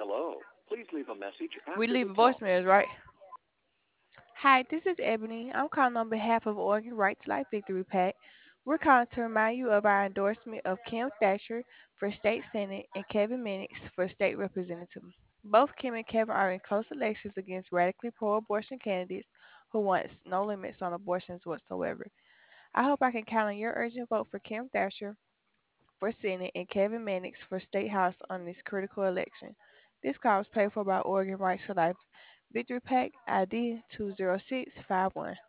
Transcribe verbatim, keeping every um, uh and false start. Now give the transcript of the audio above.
We leave voicemails, right? Hi, this is Ebony. I'm calling on behalf of Oregon Right to Life Victory PAC. We're calling to remind you of our endorsement of Kim Thatcher for State Senate and Kevin Minix for State Representative. Both Kim and Kevin are in close elections against radically pro-abortion candidates who want no limits on abortions whatsoever. I hope I can count on your urgent vote for Kim Thatcher for Senate and Kevin Mannix for State House on this critical election. This call is paid for by Oregon Rights to Life Victory PAC I D two zero six five one.